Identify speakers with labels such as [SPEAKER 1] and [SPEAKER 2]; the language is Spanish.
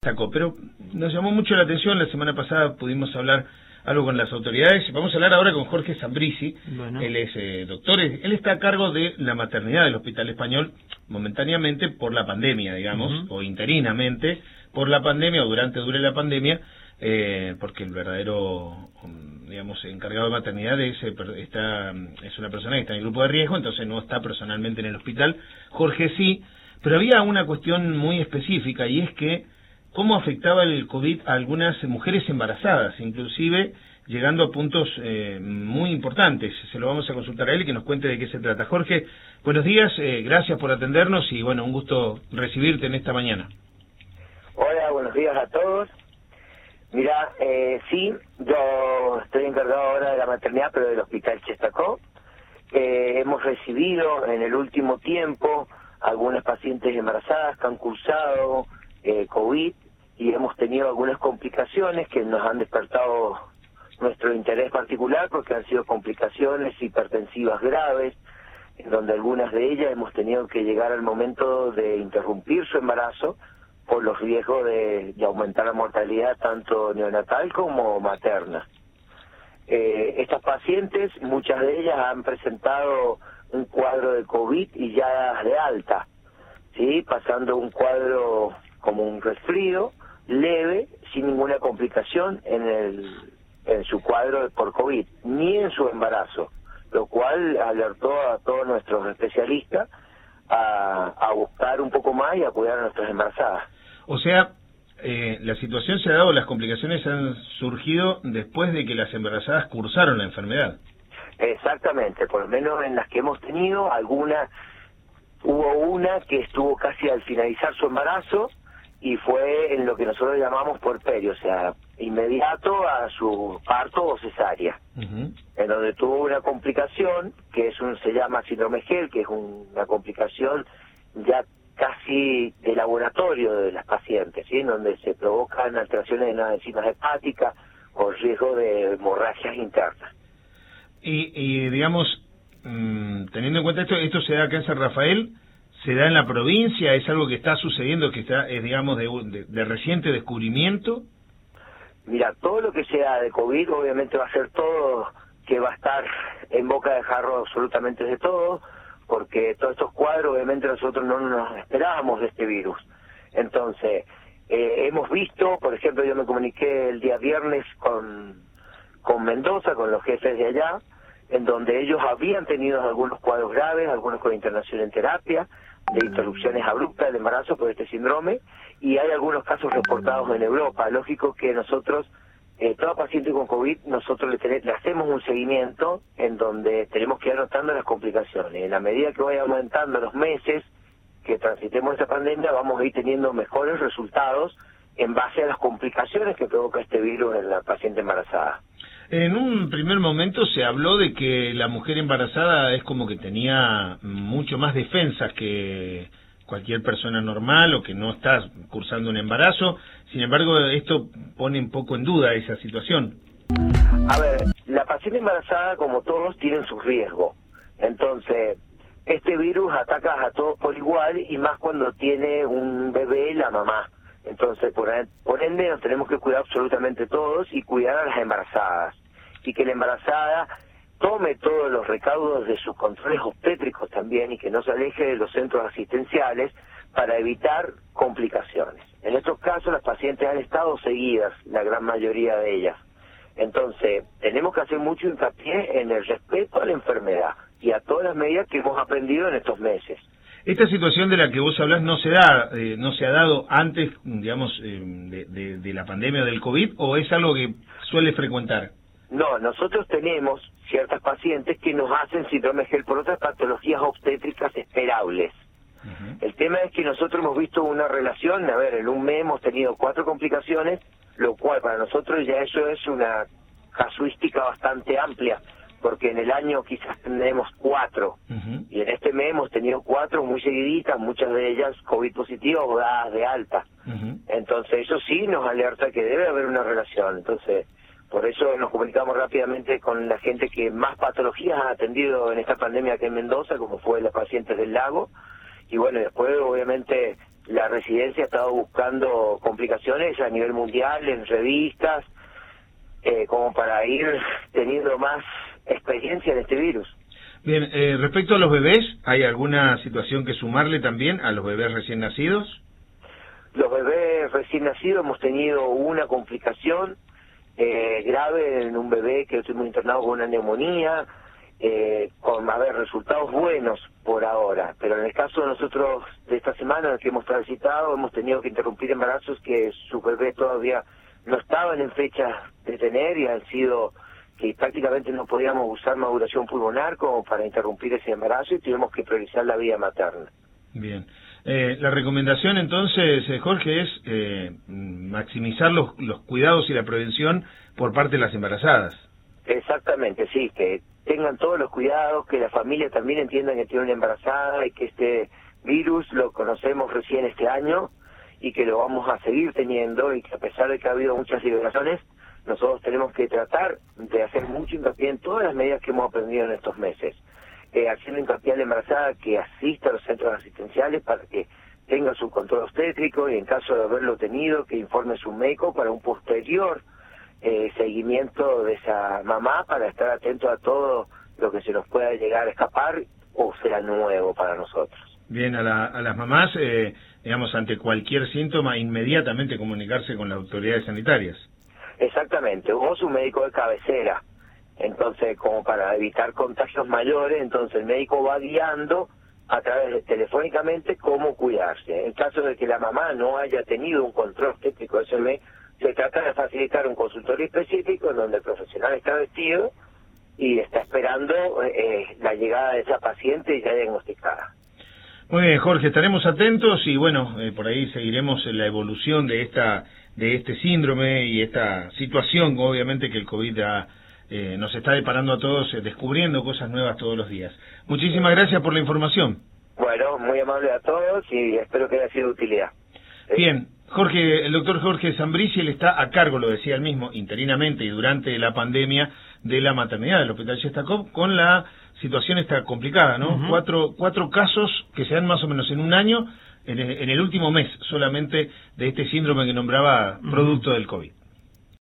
[SPEAKER 1] destacó, pero nos llamó mucho la atención, la semana pasada pudimos hablar algo con las autoridades, vamos a hablar ahora con Jorge Zambrisi. Bueno. Él es doctor, él está a cargo de la maternidad del Hospital Español, momentáneamente por la pandemia, digamos, o interinamente por la pandemia, o dure la pandemia, porque el verdadero, digamos, encargado de maternidad es una persona que está en el grupo de riesgo, entonces no está personalmente en el hospital. Jorge sí, pero había una cuestión muy específica, y es que cómo afectaba el COVID a algunas mujeres embarazadas, inclusive llegando a puntos muy importantes. Se lo vamos a consultar a él y que nos cuente de qué se trata. Jorge, buenos días, gracias por atendernos y bueno, un gusto recibirte en esta mañana.
[SPEAKER 2] Hola, buenos días a todos. Mira, sí, yo estoy encargado ahora de la maternidad, pero del Hospital Chestacó. Hemos recibido en el último tiempo algunas pacientes embarazadas que han cursado COVID, y hemos tenido algunas complicaciones que nos han despertado nuestro interés particular, porque han sido complicaciones hipertensivas graves, en donde algunas de ellas hemos tenido que llegar al momento de interrumpir su embarazo por los riesgos de aumentar la mortalidad tanto neonatal como materna. Estas pacientes, muchas de ellas han presentado un cuadro de COVID y ya de alta, ¿sí? Pasando un cuadro como un resfrío leve, sin ninguna complicación en su cuadro por COVID, ni en su embarazo, lo cual alertó a todos nuestros especialistas a buscar un poco más y a cuidar a nuestras embarazadas.
[SPEAKER 1] O sea, la situación se ha dado, las complicaciones han surgido después de que las embarazadas cursaron la enfermedad.
[SPEAKER 2] Exactamente, por lo menos en las que hemos tenido, hubo una que estuvo casi al finalizar su embarazo, y fue en lo que nosotros llamamos puerperio, o sea, inmediato a su parto o cesárea, en donde tuvo una complicación que se llama síndrome Gel, que es una complicación ya casi de laboratorio de las pacientes, ¿sí? En donde se provocan alteraciones en las enzimas hepáticas o riesgo de hemorragias internas.
[SPEAKER 1] Y digamos, teniendo en cuenta esto se da acá en San Rafael, se da en la provincia, es algo que está sucediendo, que es digamos de reciente descubrimiento.
[SPEAKER 2] Mira, todo lo que sea de COVID obviamente va a ser todo que va a estar en boca de jarro absolutamente de todo, porque todos estos cuadros obviamente nosotros no nos esperábamos de este virus. Entonces, hemos visto, por ejemplo, yo me comuniqué el día viernes con Mendoza, con los jefes de allá, en donde ellos habían tenido algunos cuadros graves, algunos con internación en terapia, de interrupciones abruptas del embarazo por este síndrome, y hay algunos casos reportados en Europa. Lógico que nosotros, toda paciente con COVID, nosotros le hacemos un seguimiento en donde tenemos que ir anotando las complicaciones. En la medida que vaya aumentando los meses que transitemos esta pandemia, vamos a ir teniendo mejores resultados en base a las complicaciones que provoca este virus en la paciente embarazada.
[SPEAKER 1] En un primer momento se habló de que la mujer embarazada es como que tenía mucho más defensas que cualquier persona normal o que no está cursando un embarazo. Sin embargo, esto pone un poco en duda esa situación.
[SPEAKER 2] A ver, la paciente embarazada, como todos, tienen su riesgo. Entonces, este virus ataca a todos por igual, y más cuando tiene un bebé la mamá. Entonces, por ende, nos tenemos que cuidar absolutamente todos y cuidar a las embarazadas. Y que la embarazada tome todos los recaudos de sus controles obstétricos también, y que no se aleje de los centros asistenciales para evitar complicaciones. En estos casos, las pacientes han estado seguidas, la gran mayoría de ellas. Entonces, tenemos que hacer mucho hincapié en el respeto a la enfermedad y a todas las medidas que hemos aprendido en estos meses.
[SPEAKER 1] Esta situación de la que vos hablás no se ha dado antes, digamos, de la pandemia del COVID, ¿o es algo que suele frecuentar?
[SPEAKER 2] No, nosotros tenemos ciertas pacientes que nos hacen síndrome Gel por otras patologías obstétricas esperables. El tema es que nosotros hemos visto una relación, a ver, en un mes hemos tenido 4 complicaciones, lo cual para nosotros ya eso es una casuística bastante amplia, porque en el año quizás tendremos 4, y en este mes hemos tenido 4 muy seguiditas, muchas de ellas COVID positivas o dadas de alta. Entonces eso sí nos alerta que debe haber una relación. Entonces, por eso nos comunicamos rápidamente con la gente que más patologías ha atendido en esta pandemia aquí en Mendoza, como fue las pacientes del Lago, y bueno, después obviamente la residencia ha estado buscando complicaciones a nivel mundial, en revistas, como para ir teniendo más experiencia en este virus.
[SPEAKER 1] Bien, respecto a los bebés, ¿hay alguna situación que sumarle también a los bebés recién nacidos?
[SPEAKER 2] Los bebés recién nacidos hemos tenido una complicación grave en un bebé que estuvimos internado con una neumonía, con resultados buenos por ahora, pero en el caso de nosotros de esta semana en el que hemos transitado, hemos tenido que interrumpir embarazos que sus bebés todavía no estaban en fecha de tener y han sido que prácticamente no podíamos usar maduración pulmonar como para interrumpir ese embarazo y tuvimos que priorizar la vida materna.
[SPEAKER 1] Bien. La recomendación entonces, Jorge, es maximizar los cuidados y la prevención por parte de las embarazadas.
[SPEAKER 2] Exactamente, sí, que tengan todos los cuidados, que la familia también entienda que tiene una embarazada y que este virus lo conocemos recién este año y que lo vamos a seguir teniendo y que a pesar de que ha habido muchas liberaciones, nosotros tenemos que tratar de hacer mucho hincapié en todas las medidas que hemos aprendido en estos meses. Haciendo hincapié a la embarazada que asista a los centros asistenciales para que tenga su control obstétrico y en caso de haberlo tenido que informe a su médico para un posterior seguimiento de esa mamá para estar atento a todo lo que se nos pueda llegar a escapar o será nuevo para nosotros.
[SPEAKER 1] Bien, a las mamás, digamos, ante cualquier síntoma, inmediatamente comunicarse con las autoridades sanitarias.
[SPEAKER 2] Exactamente, vos un médico de cabecera, entonces como para evitar contagios mayores, entonces el médico va guiando a través de telefónicamente cómo cuidarse. En caso de que la mamá no haya tenido un control obstétrico de ese mes, se trata de facilitar un consultorio específico en donde el profesional está vestido y está esperando la llegada de esa paciente ya diagnosticada.
[SPEAKER 1] Muy bien, Jorge, estaremos atentos y bueno, por ahí seguiremos la evolución de este síndrome y esta situación, obviamente que el COVID nos está deparando a todos, descubriendo cosas nuevas todos los días. Muchísimas gracias por la información.
[SPEAKER 2] Bueno, muy amable a todos y espero que haya sido de utilidad.
[SPEAKER 1] Bien, Jorge, el doctor Jorge Zambrisi, él está a cargo, lo decía él mismo, interinamente y durante la pandemia de la maternidad del Hospital Shestakov, con la situación esta complicada, ¿no? Cuatro casos que se dan más o menos en un año, en el último mes solamente, de este síndrome que nombraba producto del COVID.